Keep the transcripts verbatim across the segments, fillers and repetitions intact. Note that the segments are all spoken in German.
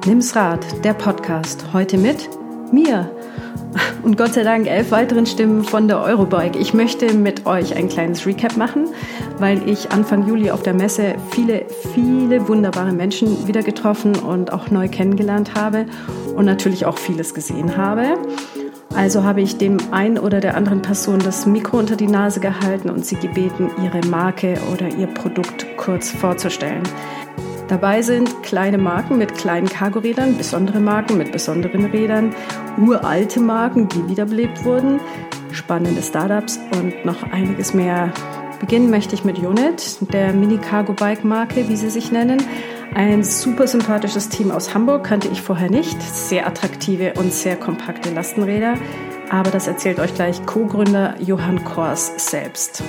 Nimm's Rad, der Podcast. Heute mit mir und Gott sei Dank elf weiteren Stimmen von der Eurobike. Ich möchte mit euch ein kleines Recap machen, weil ich Anfang Juli auf der Messe viele, viele wunderbare Menschen wieder getroffen und auch neu kennengelernt habe und natürlich auch vieles gesehen habe. Also habe ich dem einen oder der anderen Person das Mikro unter die Nase gehalten und sie gebeten, ihre Marke oder ihr Produkt kurz vorzustellen. Dabei sind kleine Marken mit kleinen Cargorädern, besondere Marken mit besonderen Rädern, uralte Marken, die wiederbelebt wurden, spannende Startups und noch einiges mehr. Beginnen möchte ich mit Unit, der Mini-Cargo-Bike-Marke, wie sie sich nennen. Ein super sympathisches Team aus Hamburg, kannte ich vorher nicht. Sehr attraktive und sehr kompakte Lastenräder. Aber das erzählt euch gleich Co-Gründer Johann Kors selbst.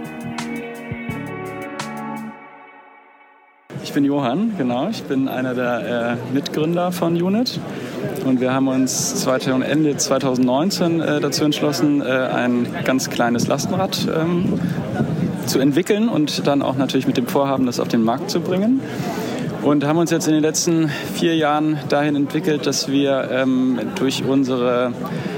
Ich bin Johann, genau. Ich bin einer der äh, Mitgründer von Unit. Und wir haben uns Ende zwanzig neunzehn äh, dazu entschlossen, äh, ein ganz kleines Lastenrad ähm, zu entwickeln und dann auch natürlich mit dem Vorhaben, das auf den Markt zu bringen. Und haben uns jetzt in den letzten vier Jahren dahin entwickelt, dass wir ähm, durch unsere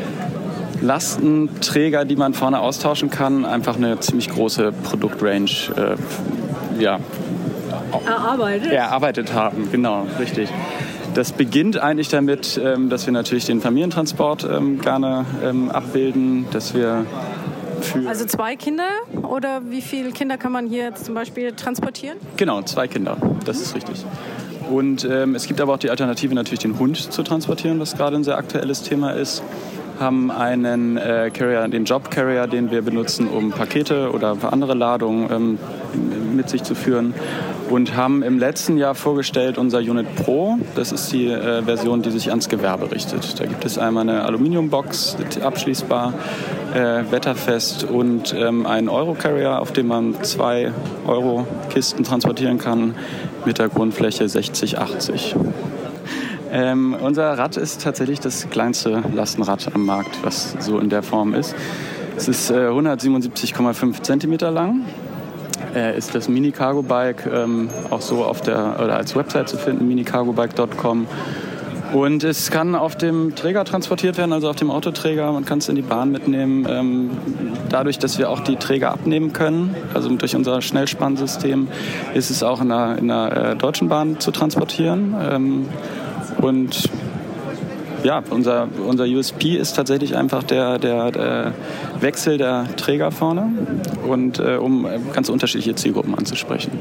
Lastenträger, die man vorne austauschen kann, einfach eine ziemlich große Produktrange äh, ja, erarbeitet. erarbeitet haben. Genau, richtig. Das beginnt eigentlich damit, ähm, dass wir natürlich den Familientransport ähm, gerne ähm, abbilden, dass wir für Also zwei Kinder oder wie viele Kinder kann man hier jetzt zum Beispiel transportieren? Genau, zwei Kinder, das ist richtig. Und ähm, es gibt aber auch die Alternative, natürlich den Hund zu transportieren, was gerade ein sehr aktuelles Thema ist. Haben einen äh, Carrier, den Job Carrier, den wir benutzen, um Pakete oder andere Ladungen ähm, mit sich zu führen. Und haben im letzten Jahr vorgestellt unser Unit Pro. Das ist die äh, Version, die sich ans Gewerbe richtet. Da gibt es einmal eine Aluminiumbox, abschließbar, äh, wetterfest und ähm, einen Euro-Carrier, auf dem man zwei Euro-Kisten transportieren kann mit der Grundfläche sechzig achtzig. Ähm, unser Rad ist tatsächlich das kleinste Lastenrad am Markt, was so in der Form ist. Es ist äh, hundertsiebenundsiebzig Komma fünf Zentimeter lang. Äh, ist das Mini-Cargo-Bike ähm, auch so auf der oder als Website zu finden, mini cargo bike punkt com. Und es kann auf dem Träger transportiert werden, also auf dem Autoträger. Man kann es in die Bahn mitnehmen. Ähm, dadurch, dass wir auch die Träger abnehmen können, also durch unser Schnellspannsystem, ist es auch in der, in der äh, Deutschen Bahn zu transportieren. Ähm, Und ja, unser, unser U S P ist tatsächlich einfach der, der, der Wechsel der Träger vorne, und äh, um ganz unterschiedliche Zielgruppen anzusprechen.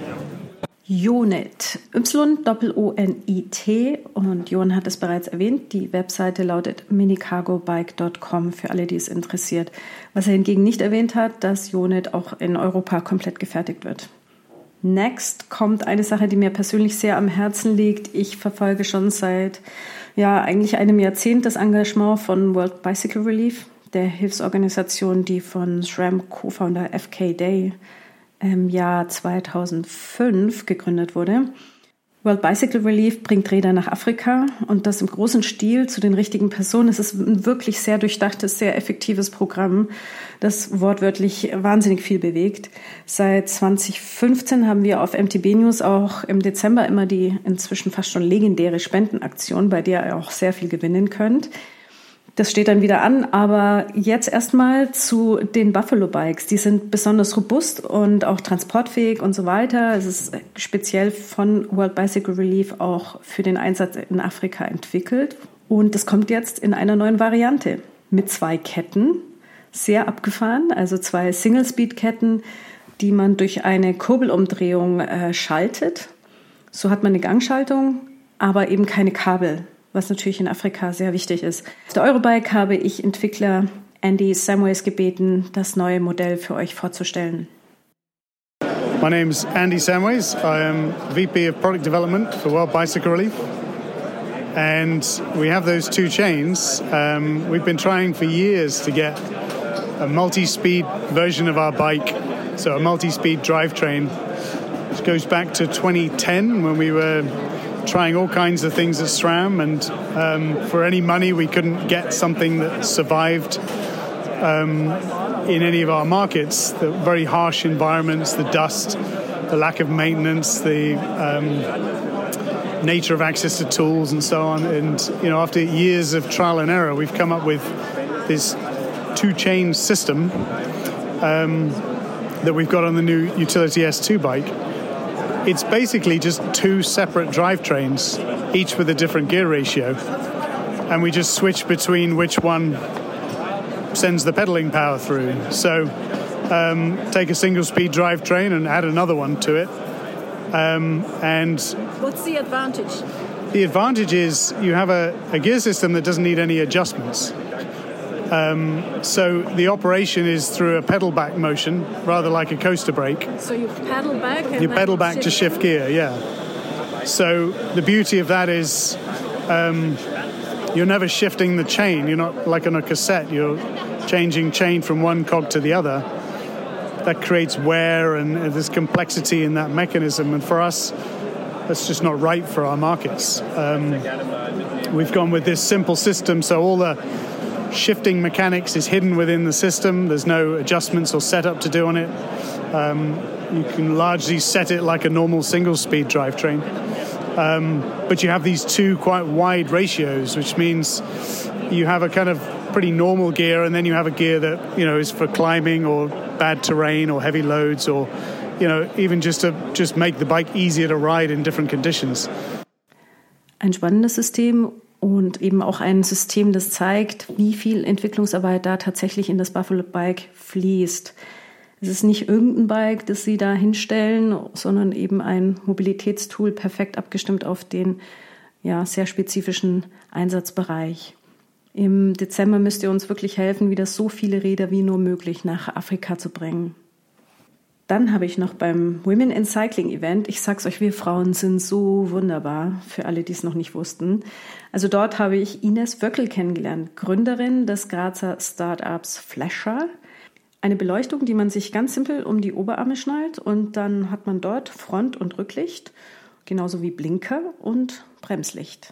Unit, Y O O N I T, und Johann hat es bereits erwähnt, die Webseite lautet mini cargo bike punkt com für alle, die es interessiert. Was er hingegen nicht erwähnt hat, dass Unit auch in Europa komplett gefertigt wird. Next kommt eine Sache, die mir persönlich sehr am Herzen liegt. Ich verfolge schon seit ja eigentlich einem Jahrzehnt das Engagement von World Bicycle Relief, der Hilfsorganisation, die von SRAM Co-Founder F K Day im Jahr zweitausendfünf gegründet wurde. World Bicycle Relief bringt Räder nach Afrika, und das im großen Stil zu den richtigen Personen. Es ist ein wirklich sehr durchdachtes, sehr effektives Programm, das wortwörtlich wahnsinnig viel bewegt. Seit zwanzig fünfzehn haben wir auf M T B News auch im Dezember immer die inzwischen fast schon legendäre Spendenaktion, bei der ihr auch sehr viel gewinnen könnt. Das steht dann wieder an, aber jetzt erstmal zu den Buffalo Bikes. Die sind besonders robust und auch transportfähig und so weiter. Es ist speziell von World Bicycle Relief auch für den Einsatz in Afrika entwickelt. Und das kommt jetzt in einer neuen Variante mit zwei Ketten, sehr abgefahren, also zwei Single-Speed-Ketten, die man durch eine Kurbelumdrehung äh, schaltet. So hat man eine Gangschaltung, aber eben keine Kabel, was natürlich in Afrika sehr wichtig ist. Auf der Eurobike habe ich Entwickler Andy Samways gebeten, das neue Modell für euch vorzustellen. My name is Andy Samways. I am V P of Product Development for World Bicycle Relief. And we have those two chains. Um, we've been trying for years to get a multi-speed version of our bike, so a multi-speed drivetrain, which goes back to twenty ten when we were trying all kinds of things at SRAM, and um, for any money we couldn't get something that survived um, in any of our markets. The very harsh environments, the dust, the lack of maintenance, the um, nature of access to tools and so on. And, you know, after years of trial and error, we've come up with this two-chain system um, that we've got on the new Utility S two bike. It's basically just two separate drivetrains, each with a different gear ratio. And we just switch between which one sends the pedaling power through. So um, take a single-speed drivetrain and add another one to it. Um, and what's the advantage? The advantage is you have a, a gear system that doesn't need any adjustments. Um, so the operation is through a pedal back motion, rather like a coaster brake. So you pedal back and You pedal back to shift gear, yeah. So the beauty of that is um, you're never shifting the chain. You're not like on a cassette. You're changing chain from one cog to the other. That creates wear and uh, there's complexity in that mechanism. And for us, that's just not right for our markets. Um, we've gone with this simple system, so all the shifting mechanics is hidden within the system. There's no adjustments or setup to do on it. Um, you can largely set it like a normal single-speed drivetrain. Um, but you have these two quite wide ratios, which means you have a kind of pretty normal gear, and then you have a gear that, you know, is for climbing or bad terrain or heavy loads, or, you know, even just to just make the bike easier to ride in different conditions. Ein spannendes System und eben auch ein System, das zeigt, wie viel Entwicklungsarbeit da tatsächlich in das Buffalo Bike fließt. Es ist nicht irgendein Bike, das Sie da hinstellen, sondern eben ein Mobilitätstool, perfekt abgestimmt auf den ja, sehr spezifischen Einsatzbereich. Im Dezember müsst ihr uns wirklich helfen, wieder so viele Räder wie nur möglich nach Afrika zu bringen. Dann habe ich noch beim Women in Cycling Event, ich sag's euch, wir Frauen sind so wunderbar, für alle, die es noch nicht wussten. Also dort habe ich Ines Wöckel kennengelernt, Gründerin des Grazer Startups Flasher. Eine Beleuchtung, die man sich ganz simpel um die Oberarme schnallt, und dann hat man dort Front- und Rücklicht, genauso wie Blinker und Bremslicht.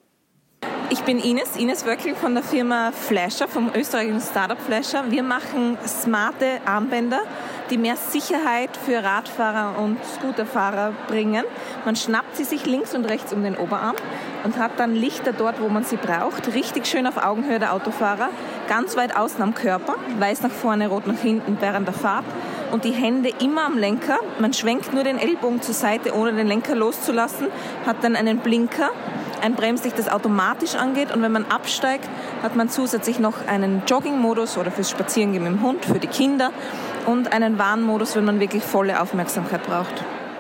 Ich bin Ines, Ines Wöckel von der Firma Flasher, vom österreichischen Startup Flasher. Wir machen smarte Armbänder, die mehr Sicherheit für Radfahrer und Scooterfahrer bringen. Man schnappt sie sich links und rechts um den Oberarm und hat dann Lichter dort, wo man sie braucht. Richtig schön auf Augenhöhe der Autofahrer, ganz weit außen am Körper, weiß nach vorne, rot nach hinten während der Fahrt. Und die Hände immer am Lenker. Man schwenkt nur den Ellbogen zur Seite, ohne den Lenker loszulassen, hat dann einen Blinker, ein Bremslicht, das automatisch angeht, und wenn man absteigt, hat man zusätzlich noch einen Jogging-Modus oder fürs Spazierengehen mit dem Hund, für die Kinder, und einen Warnmodus, wenn man wirklich volle Aufmerksamkeit braucht.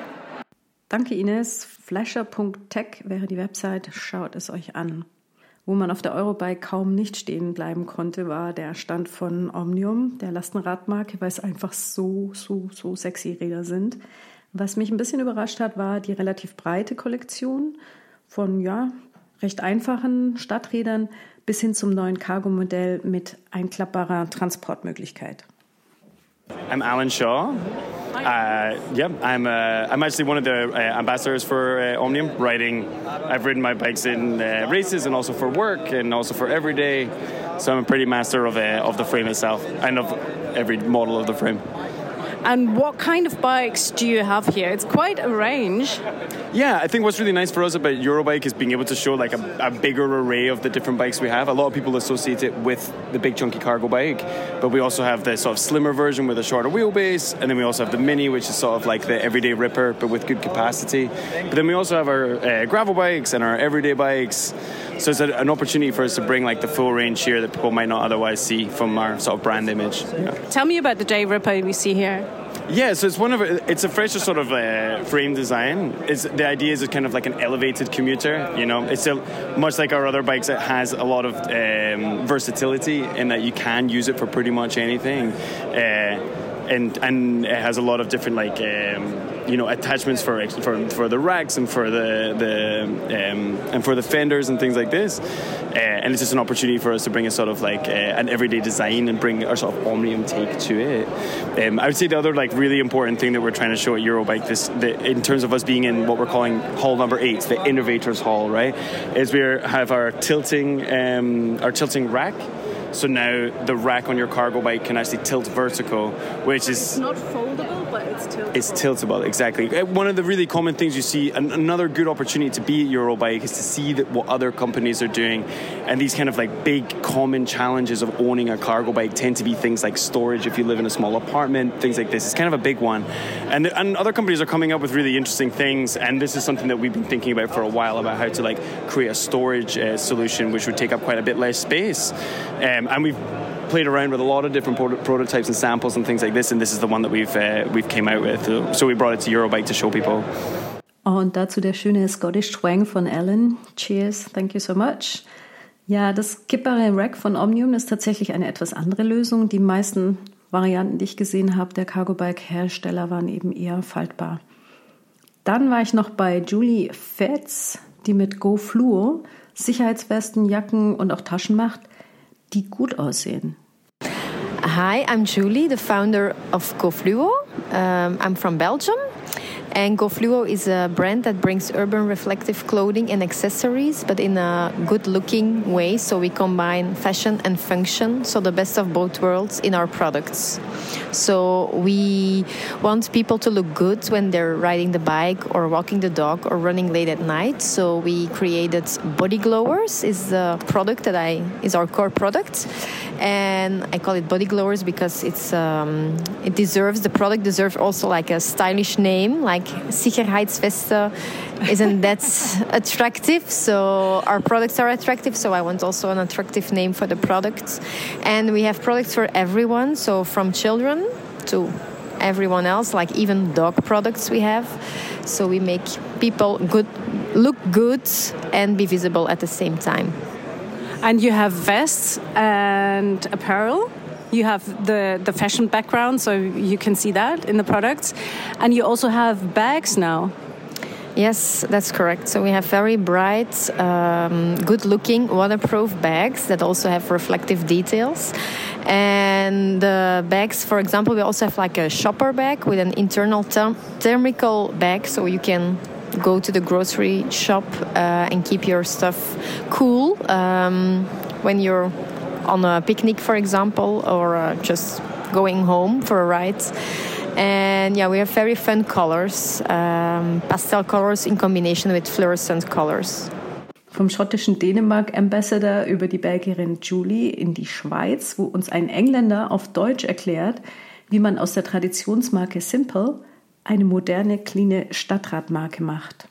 Danke Ines. Flasher Punkt tech wäre die Website, schaut es euch an. Wo man auf der Eurobike kaum nicht stehen bleiben konnte, war der Stand von Omnium, der Lastenradmarke, weil es einfach so, so, so sexy Räder sind. Was mich ein bisschen überrascht hat, war die relativ breite Kollektion von ja, recht einfachen Stadträdern bis hin zum neuen Cargo-Modell mit einklappbarer Transportmöglichkeit. I'm Alan Shaw. Uh, yeah, I'm uh, I'm actually one of the uh, ambassadors for uh, Omnium. Riding, I've ridden my bikes in uh, races and also for work and also for everyday. So I'm a pretty master of uh, of the frame itself and of every model of the frame. And what kind of bikes do you have here? It's quite a range. Yeah, I think what's really nice for us about Eurobike is being able to show like a, a bigger array of the different bikes we have. A lot of people associate it with the big chunky cargo bike, but we also have the sort of slimmer version with a shorter wheelbase, and then we also have the Mini, which is sort of like the everyday ripper, but with good capacity. But then we also have our uh, gravel bikes and our everyday bikes. So it's a, an opportunity for us to bring like the full range here that people might not otherwise see from our sort of brand image. Yeah. Tell me about the Day Ripper we see here. Yeah, so it's one of it's a fresher sort of uh, frame design. It's the idea is it's kind of like an elevated commuter. You know, it's still much like our other bikes. It has a lot of um, versatility in that you can use it for pretty much anything, uh, and and it has a lot of different like. Um, you know, attachments for for for the racks and for the the um, and for the fenders and things like this, uh, and it's just an opportunity for us to bring a sort of like uh, an everyday design and bring our sort of Omnium take to it. Um, I would say the other like really important thing that we're trying to show at Eurobike, this the, in terms of us being in what we're calling hall number eight, the Innovators Hall, right, is we have our tilting um, our tilting rack. So now the rack on your cargo bike can actually tilt vertical, which is it's not foldable. but it's tiltable. It's tiltable, exactly. One of the really common things you see, and another good opportunity to be at Eurobike is to see that what other companies are doing. And these kind of like big common challenges of owning a cargo bike tend to be things like storage if you live in a small apartment, things like this. It's kind of a big one. And, and other companies are coming up with really interesting things. And this is something that we've been thinking about for a while, about how to like create a storage uh, solution which would take up quite a bit less space. Um, and we've played around with a lot of different pro- prototypes and samples and things like this, and this is the one that we've uh, we've came out with. So we brought it to Eurobike to show people. Und dazu der schöne Scottish Twang von Alan. Cheers, thank you so much. Ja, das kippbare Rack von Omnium ist tatsächlich eine etwas andere Lösung. Die meisten Varianten, die ich gesehen habe, der Cargo-Bike-Hersteller waren eben eher faltbar. Dann war ich noch bei Julie Fetz, die mit GoFluo Sicherheitswesten, Jacken und auch Taschen macht, die gut aussehen. Hi, I'm Julie, the founder of GoFluo. Um, I'm from Belgium. And GoFluo is a brand that brings urban reflective clothing and accessories, but in a good-looking way. So we combine fashion and function, so the best of both worlds in our products. So we want people to look good when they're riding the bike or walking the dog or running late at night. So we created Body Glowers, is the product that I is our core product, and I call it Body Glowers because it's um, it deserves the product deserves also like a stylish name, like Sicherheitsweste. Isn't that attractive? So our products are attractive, so I want also an attractive name for the products. And we have products for everyone, so from children to everyone else, like even dog products we have. So we make people good, look good and be visible at the same time. And you have vests and apparel. You have the, the fashion background, so you can see that in the products. And you also have bags now. Yes, that's correct. So we have very bright, um, good-looking, waterproof bags that also have reflective details. And the bags, for example, we also have like a shopper bag with an internal term- thermical bag, so you can go to the grocery shop uh, and keep your stuff cool um, when you're on a picnic, for example, or uh, just going home for a ride. And yeah, we have very fun colors, um, pastel colors in combination with fluorescent colors. Vom schottischen Dänemark-Ambassador über die Belgierin Julie in die Schweiz, wo uns ein Engländer auf Deutsch erklärt, wie man aus der Traditionsmarke Simple eine moderne, cleane Stadtradmarke macht.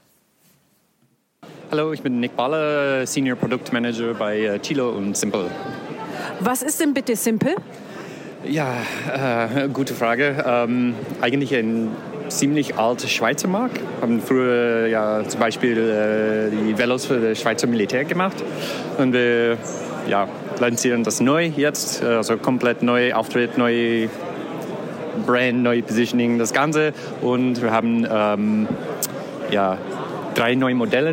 Hallo, ich bin Nick Baller, Senior Product Manager bei Chilo und Simple. Was ist denn bitte Simple? Ja, äh, gute Frage. Ähm, eigentlich ein ziemlich alter Schweizer Marke. Haben früher ja zum Beispiel äh, die Velos für das Schweizer Militär gemacht. Und wir ja, lancieren das neu jetzt, also komplett neu Auftritt, neu Brand, neu Positioning, das Ganze. Und wir haben ähm, ja, drei neue Modelle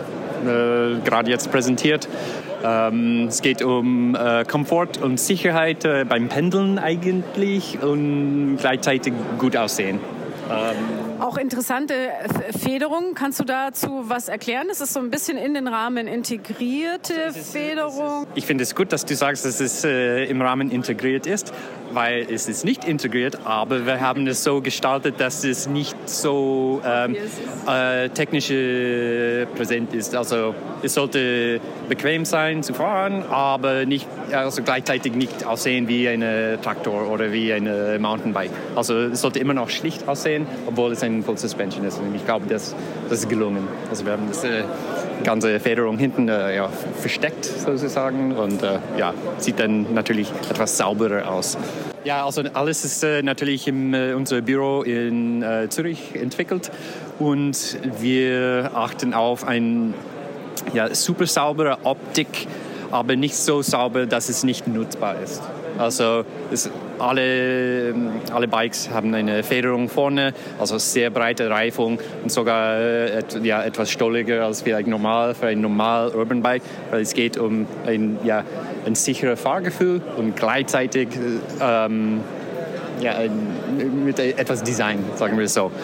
äh, gerade jetzt präsentiert. Ähm, es geht um äh, Komfort und Sicherheit äh, beim Pendeln eigentlich und gleichzeitig gut aussehen. Ähm, Auch interessante Federung. Kannst du dazu was erklären? Das ist so ein bisschen in den Rahmen integrierte Federung. Ich finde es gut, dass du sagst, dass es äh, im Rahmen integriert ist, weil es ist nicht integriert, aber wir haben es so gestaltet, dass es nicht so ähm, äh, technisch präsent ist. Also es sollte bequem sein zu fahren, aber nicht, also gleichzeitig nicht aussehen wie ein Traktor oder wie ein Mountainbike. Also es sollte immer noch schlicht aussehen, obwohl es ein Full Suspension ist. Und ich glaube, das, das ist gelungen. Also wir haben das äh, ganze Federung hinten äh, ja, versteckt sozusagen und äh, ja, sieht dann natürlich etwas sauberer aus. Ja, also alles ist äh, natürlich in äh, unserem Büro in äh, Zürich entwickelt und wir achten auf eine ja, super saubere Optik, aber nicht so sauber, dass es nicht nutzbar ist. Also es, alle, alle Bikes haben eine Federung vorne, also sehr breite Reifung und sogar äh, et, ja, etwas stolliger als vielleicht normal für ein normal Urban Bike, weil es geht um ein, ja, ein sicheres Fahrgefühl und gleichzeitig ähm, ja, mit etwas Design, sagen wir so.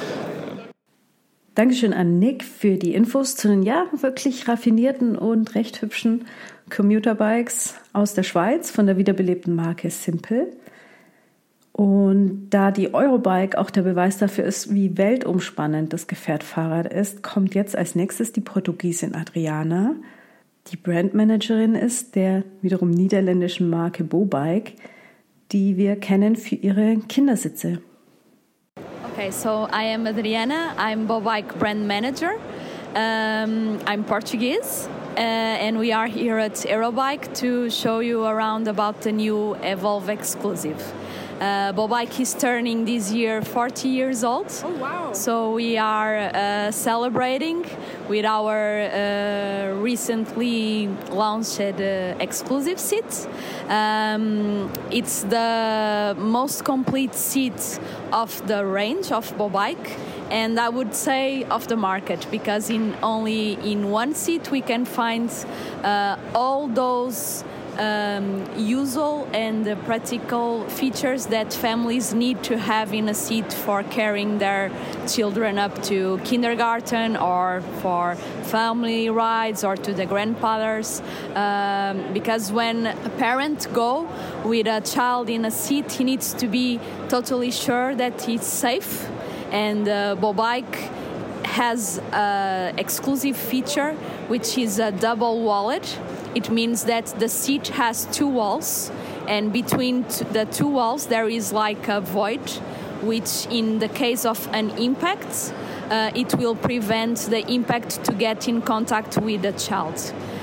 Dankeschön an Nick für die Infos zu den ja wirklich raffinierten und recht hübschen Commuterbikes aus der Schweiz von der wiederbelebten Marke Simple. Und da die Eurobike auch der Beweis dafür ist, wie weltumspannend das Gefährt Fahrrad ist, kommt jetzt als nächstes die Portugiesin Adriana, die Brandmanagerin ist der wiederum niederländischen Marke Bobike, die wir kennen für ihre Kindersitze. Okay, so I am Adriana. I'm Bobike brand manager. Um, I'm Portuguese, uh, and we are here at Eurobike to show you around about the new Evolve exclusive. Uh, Bobike is turning this year forty years old. Oh, wow. So we are uh, celebrating with our uh, recently launched uh, exclusive seat. Um, it's the most complete seat of the range of Bobike, and I would say of the market, because in only in one seat we can find uh, all those Um, usual and uh, practical features that families need to have in a seat for carrying their children up to kindergarten or for family rides or to the grandfathers. Um, because when a parent go with a child in a seat, he needs to be totally sure that he's safe. And uh, Bobike has an exclusive feature, which is a double wallet. It means that the seat has two walls, and between t- the two walls there is like a void, which in the case of an impact, uh, it will prevent the impact to get in contact with the child.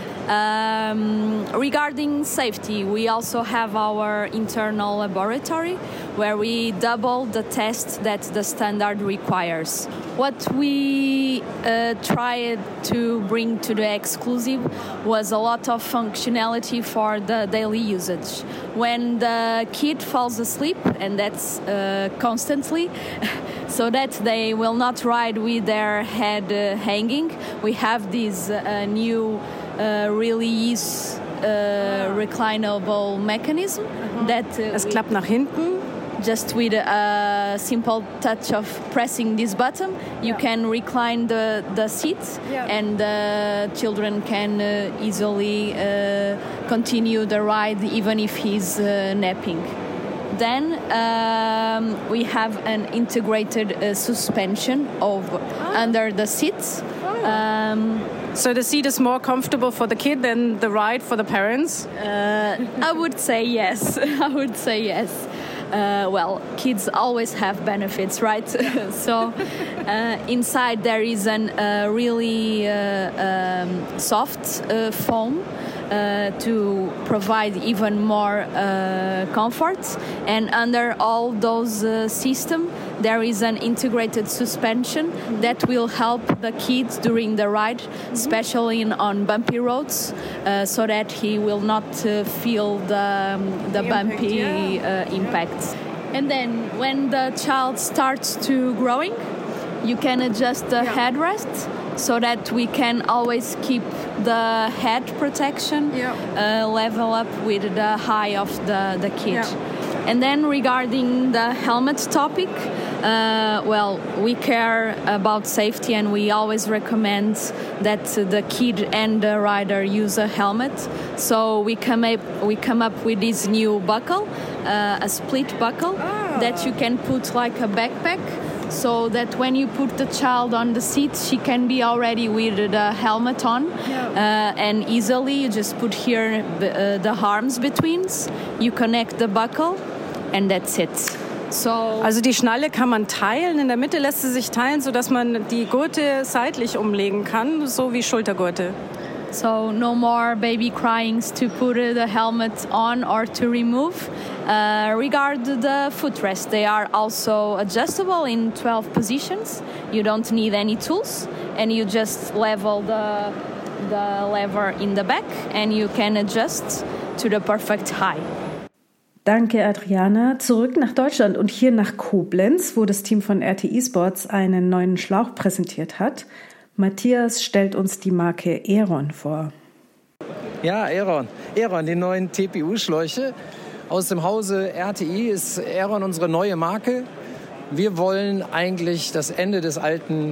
Um, regarding safety, we also have our internal laboratory where we double the test that the standard requires. What we uh, tried to bring to the exclusive was a lot of functionality for the daily usage. When the kid falls asleep, and that's uh, constantly, so that they will not ride with their head uh, hanging, we have this uh, new Uh, release uh, reclinable mechanism uh-huh. that uh, es klappt nach hinten. Just with a simple touch of pressing this button, you yeah. can recline the, the seat yeah. and the children can uh, easily uh, continue the ride even if he's uh, napping. Then um, we have an integrated uh, suspension of oh. under the seats. Oh. Um, So the seat is more comfortable for the kid than the ride for the parents? Uh, I would say yes. I would say yes. Uh, well, kids always have benefits, right? So uh, inside there is a uh, really uh, um, soft uh, foam uh, to provide even more uh, comfort. And under all those uh, systems, there is an integrated suspension that will help the kids during the ride, especially in, on bumpy roads, uh, so that he will not uh, feel the, um, the, the bumpy impact, yeah. uh, impacts. And then when the child starts to growing, you can adjust the yeah. headrest so that we can always keep the head protection yeah. uh, level up with the height of the, the kid. Yeah. And then regarding the helmet topic, uh, well, we care about safety and we always recommend that the kid and the rider use a helmet. So we come up, we come up with this new buckle, uh, a split buckle oh. that you can put like a backpack, so that when you put the child on the seat, she can be already with the helmet on. Yeah. Uh, and easily you just put here uh, the arms between, you connect the buckle, and that's it. So, also die Schnalle kann man teilen, in der Mitte lässt sie sich teilen, sodass man die Gurte seitlich umlegen kann, so wie Schultergurte. So no more baby cryings to put the helmet on or to remove. Uh, regard the footrest, they are also adjustable in twelve positions. You don't need any tools, and you just level the, the lever in the back and you can adjust to the perfect height. Danke, Adriana. Zurück nach Deutschland und hier nach Koblenz, wo das Team von R T E Sports einen neuen Schlauch präsentiert hat. Matthias stellt uns die Marke Aeron vor. Ja, Aeron. Aeron, die neuen T P U-Schläuche aus dem Hause R T E ist Aeron unsere neue Marke. Wir wollen eigentlich das Ende des alten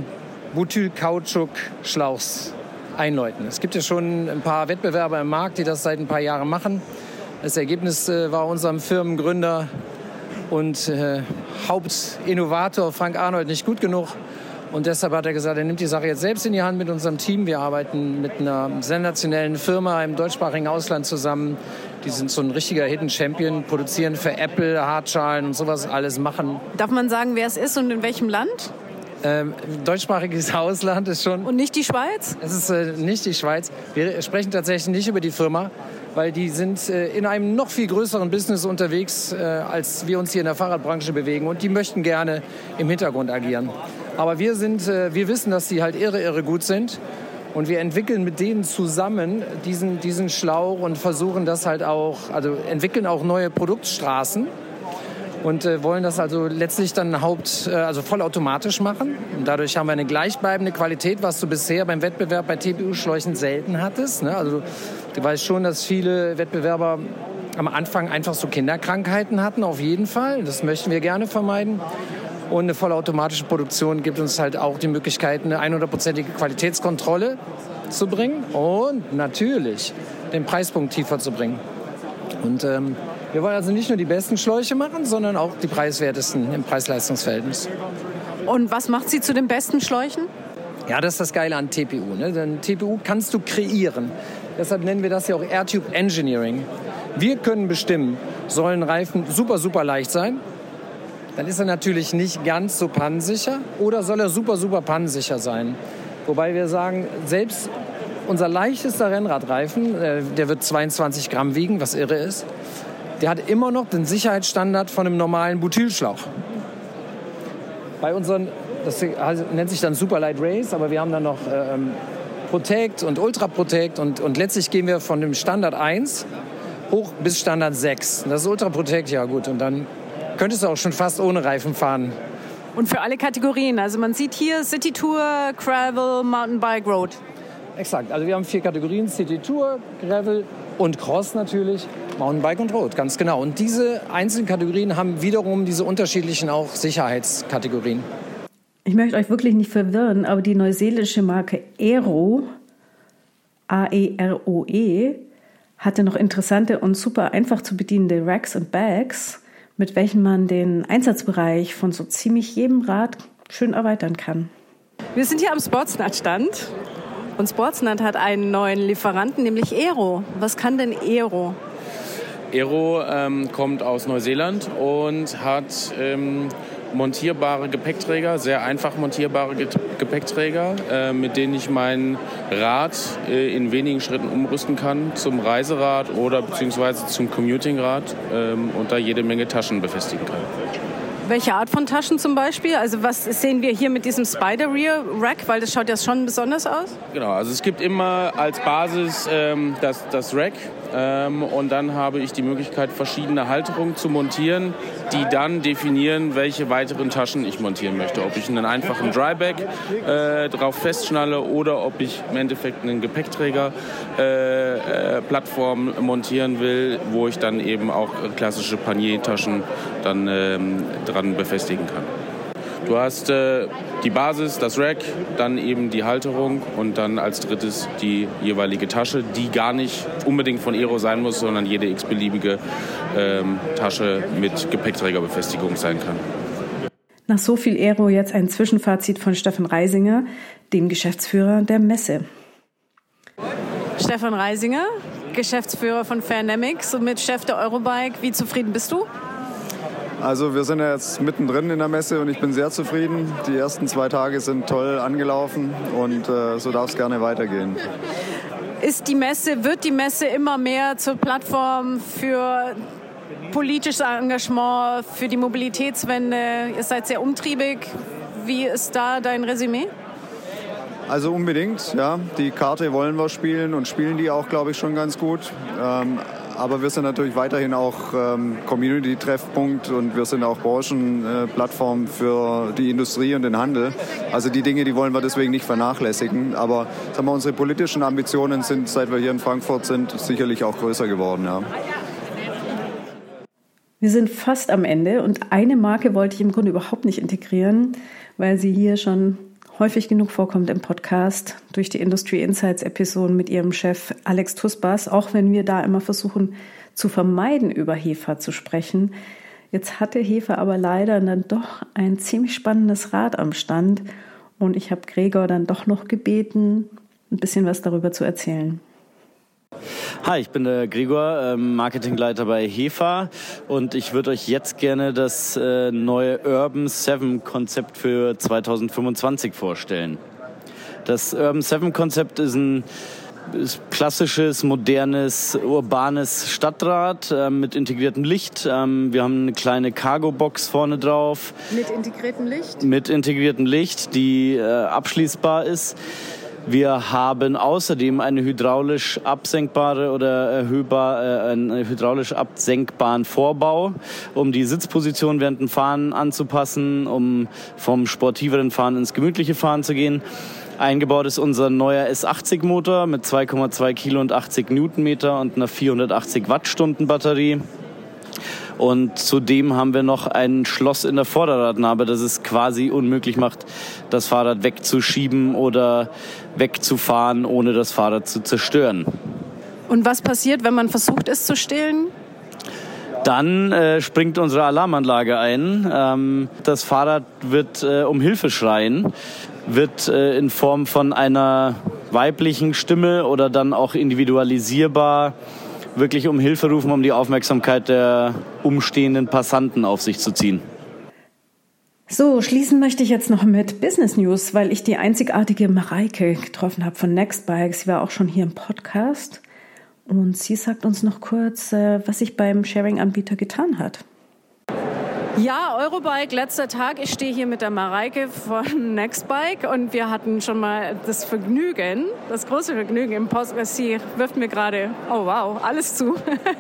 Butyl-Kautschuk-Schlauchs einläuten. Es gibt ja schon ein paar Wettbewerber im Markt, die das seit ein paar Jahren machen. Das Ergebnis äh, war unserem Firmengründer und äh, Hauptinnovator Frank Arnold nicht gut genug. Und deshalb hat er gesagt, er nimmt die Sache jetzt selbst in die Hand mit unserem Team. Wir arbeiten mit einer sensationellen Firma im deutschsprachigen Ausland zusammen. Die sind so ein richtiger Hidden Champion, produzieren für Apple, Hartschalen und sowas alles machen. Darf man sagen, wer es ist und in welchem Land? Ähm, deutschsprachiges Ausland ist schon... Und nicht die Schweiz? Es ist äh, nicht die Schweiz. Wir sprechen tatsächlich nicht über die Firma, weil die sind äh, in einem noch viel größeren Business unterwegs, äh, als wir uns hier in der Fahrradbranche bewegen. Und die möchten gerne im Hintergrund agieren. Aber wir sind, äh, wir wissen, dass die halt irre, irre gut sind. Und wir entwickeln mit denen zusammen diesen, diesen Schlauch und versuchen das halt auch, also entwickeln auch neue Produktstraßen. Und äh, wollen das also letztlich dann haupt, äh, also vollautomatisch machen. Und dadurch haben wir eine gleichbleibende Qualität, was du bisher beim Wettbewerb bei T P U-Schläuchen selten hattest. Ne? Also du weißt schon, dass viele Wettbewerber am Anfang einfach so Kinderkrankheiten hatten, auf jeden Fall. Das möchten wir gerne vermeiden. Und eine vollautomatische Produktion gibt uns halt auch die Möglichkeit, eine hundertprozentige Qualitätskontrolle zu bringen und natürlich den Preispunkt tiefer zu bringen. Und ähm, wir wollen also nicht nur die besten Schläuche machen, sondern auch die preiswertesten im Preis-Leistungs-Verhältnis. Und was macht sie zu den besten Schläuchen? Ja, das ist das Geile an T P U. Ne? Denn T P U kannst du kreieren. Deshalb nennen wir das ja auch Airtube Engineering. Wir können bestimmen, sollen Reifen super, super leicht sein? Dann ist er natürlich nicht ganz so pannensicher. Oder soll er super, super pannensicher sein? Wobei wir sagen, selbst unser leichtester Rennradreifen, äh, der wird zweiundzwanzig Gramm wiegen, was irre ist, der hat immer noch den Sicherheitsstandard von einem normalen Butylschlauch. Bei unseren, das nennt sich dann Superlight Race, aber wir haben dann noch ähm, Protect und Ultra Protect und, und letztlich gehen wir von dem Standard eins hoch bis Standard sechs. Das ist Ultra Protect, ja gut, und dann könntest du auch schon fast ohne Reifen fahren. Und für alle Kategorien, also man sieht hier City Tour, Gravel, Mountainbike, Road. Exakt, also wir haben vier Kategorien, City Tour, Gravel und Cross natürlich, Mountainbike und Road, ganz genau. Und diese einzelnen Kategorien haben wiederum diese unterschiedlichen auch Sicherheitskategorien. Ich möchte euch wirklich nicht verwirren, aber die neuseeländische Marke Aero, A E R O E, hatte noch interessante und super einfach zu bedienende Racks und Bags, mit welchen man den Einsatzbereich von so ziemlich jedem Rad schön erweitern kann. Wir sind hier am Sportsnut-Stand und Sportsnut hat einen neuen Lieferanten, nämlich Aero. Was kann denn Aero? Aero ähm, kommt aus Neuseeland und hat ähm, montierbare Gepäckträger, sehr einfach montierbare Gepäckträger, äh, mit denen ich mein Rad äh, in wenigen Schritten umrüsten kann zum Reiserad oder beziehungsweise zum Commutingrad ähm, und da jede Menge Taschen befestigen kann. Welche Art von Taschen zum Beispiel? Also was sehen wir hier mit diesem Spider Rear Rack? Weil das schaut ja schon besonders aus. Genau, also es gibt immer als Basis ähm, das, das Rack ähm, und dann habe ich die Möglichkeit, verschiedene Halterungen zu montieren, die dann definieren, welche weiteren Taschen ich montieren möchte. Ob ich einen einfachen Dryback äh, drauf festschnalle oder ob ich im Endeffekt einen Gepäckträger äh, äh, Plattform montieren will, wo ich dann eben auch klassische Paniertaschen dann ähm, dran befestigen kann. Du hast äh, die Basis, das Rack, dann eben die Halterung und dann als drittes die jeweilige Tasche, die gar nicht unbedingt von Aero sein muss, sondern jede x-beliebige ähm, Tasche mit Gepäckträgerbefestigung sein kann. Nach so viel Aero jetzt ein Zwischenfazit von Stefan Reisinger, dem Geschäftsführer der Messe. Stefan Reisinger, Geschäftsführer von Fairnamics und mit Chef der Eurobike. Wie zufrieden bist du? Also wir sind ja jetzt mittendrin in der Messe und ich bin sehr zufrieden. Die ersten zwei Tage sind toll angelaufen und äh, so darf es gerne weitergehen. Ist die Messe, wird die Messe immer mehr zur Plattform für politisches Engagement, für die Mobilitätswende? Ihr seid sehr umtriebig. Wie ist da dein Resümee? Also unbedingt, ja. Die Karte wollen wir spielen und spielen die auch, glaube ich, schon ganz gut. Ähm, Aber wir sind natürlich weiterhin auch ähm, Community-Treffpunkt und wir sind auch Branchenplattform äh, für die Industrie und den Handel. Also die Dinge, die wollen wir deswegen nicht vernachlässigen. Aber sagen wir, unsere politischen Ambitionen sind, seit wir hier in Frankfurt sind, sicherlich auch größer geworden. Ja. Wir sind fast am Ende und eine Marke wollte ich im Grunde überhaupt nicht integrieren, weil sie hier schon häufig genug vorkommt im Podcast durch die Industry Insights Episoden mit ihrem Chef Alex Tusbas, auch wenn wir da immer versuchen zu vermeiden, über Hefa zu sprechen. Jetzt hatte Hefa aber leider dann doch ein ziemlich spannendes Rad am Stand und ich habe Gregor dann doch noch gebeten, ein bisschen was darüber zu erzählen. Hi, ich bin der Gregor, Marketingleiter bei Hefa und ich würde euch jetzt gerne das neue Urban sieben Konzept für zwanzig fünfundzwanzig vorstellen. Das Urban sieben Konzept ist ein ist klassisches, modernes, urbanes Stadtrad äh, mit integriertem Licht. Ähm, wir haben eine kleine Cargo-Box vorne drauf. Mit integriertem Licht? Mit integriertem Licht, die äh, abschließbar ist. Wir haben außerdem eine hydraulisch absenkbare oder erhöhbar, äh, einen hydraulisch absenkbaren Vorbau, um die Sitzposition während dem Fahren anzupassen, um vom sportiveren Fahren ins gemütliche Fahren zu gehen. Eingebaut ist unser neuer S achtzig Motor mit zwei Komma zwei Kilo und achtzig Newtonmeter und einer vierhundertachtzig Wattstunden Batterie. Und zudem haben wir noch ein Schloss in der Vorderradnabe, das es quasi unmöglich macht, das Fahrrad wegzuschieben oder wegzufahren, ohne das Fahrrad zu zerstören. Und was passiert, wenn man versucht, es zu stehlen? Dann äh, springt unsere Alarmanlage ein. Ähm, das Fahrrad wird äh, um Hilfe schreien, wird äh, in Form von einer weiblichen Stimme oder dann auch individualisierbar wirklich um Hilfe rufen, um die Aufmerksamkeit der umstehenden Passanten auf sich zu ziehen. So, schließen möchte ich jetzt noch mit Business News, weil ich die einzigartige Mareike getroffen habe von Nextbike. Sie war auch schon hier im Podcast und sie sagt uns noch kurz, was sich beim Sharing-Anbieter getan hat. Ja, Eurobike, letzter Tag. Ich stehe hier mit der Mareike von Nextbike und wir hatten schon mal das Vergnügen, das große Vergnügen im Post. Sie wirft mir gerade, oh wow, alles zu.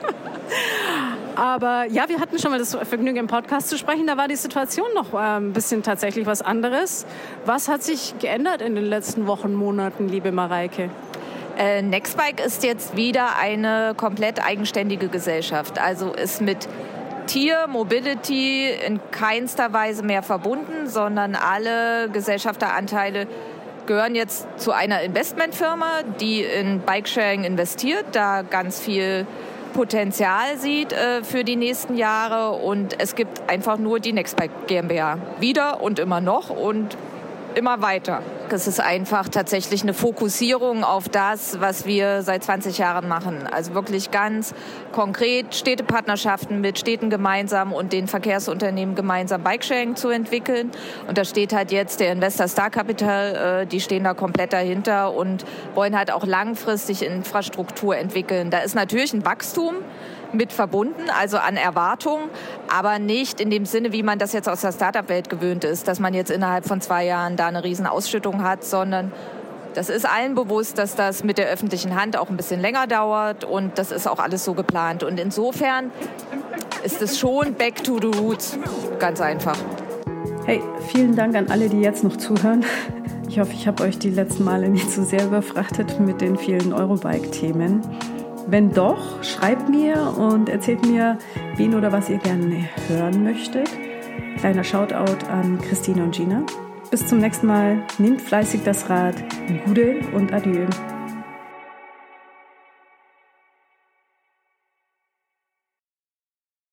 Aber ja, wir hatten schon mal das Vergnügen, im Podcast zu sprechen. Da war die Situation noch ein bisschen tatsächlich was anderes. Was hat sich geändert in den letzten Wochen, Monaten, liebe Mareike? Äh, Nextbike ist jetzt wieder eine komplett eigenständige Gesellschaft. Also ist mit Tier Mobility in keinster Weise mehr verbunden, sondern alle Gesellschafteranteile gehören jetzt zu einer Investmentfirma, die in Bikesharing investiert, da ganz viel Potenzial sieht äh, für die nächsten Jahre und es gibt einfach nur die Nextbike GmbH. Wieder und immer noch und immer weiter. Es ist einfach tatsächlich eine Fokussierung auf das, was wir seit zwanzig Jahren machen. Also wirklich ganz konkret Städtepartnerschaften mit Städten gemeinsam und den Verkehrsunternehmen gemeinsam Bikesharing zu entwickeln. Und da steht halt jetzt der Investor Star Capital, äh, die stehen da komplett dahinter und wollen halt auch langfristig Infrastruktur entwickeln. Da ist natürlich ein Wachstum mit verbunden, also an Erwartungen, aber nicht in dem Sinne, wie man das jetzt aus der Startup-Welt gewöhnt ist, dass man jetzt innerhalb von zwei Jahren da eine riesen Ausschüttung hat, sondern das ist allen bewusst, dass das mit der öffentlichen Hand auch ein bisschen länger dauert und das ist auch alles so geplant. Und insofern ist es schon back to the roots, ganz einfach. Hey, vielen Dank an alle, die jetzt noch zuhören. Ich hoffe, ich habe euch die letzten Male nicht so sehr überfrachtet mit den vielen Eurobike-Themen. Wenn doch, schreibt mir und erzählt mir, wen oder was ihr gerne hören möchtet. Kleiner Shoutout an Christine und Gina. Bis zum nächsten Mal. Nehmt fleißig das Rad. Gude und Adieu.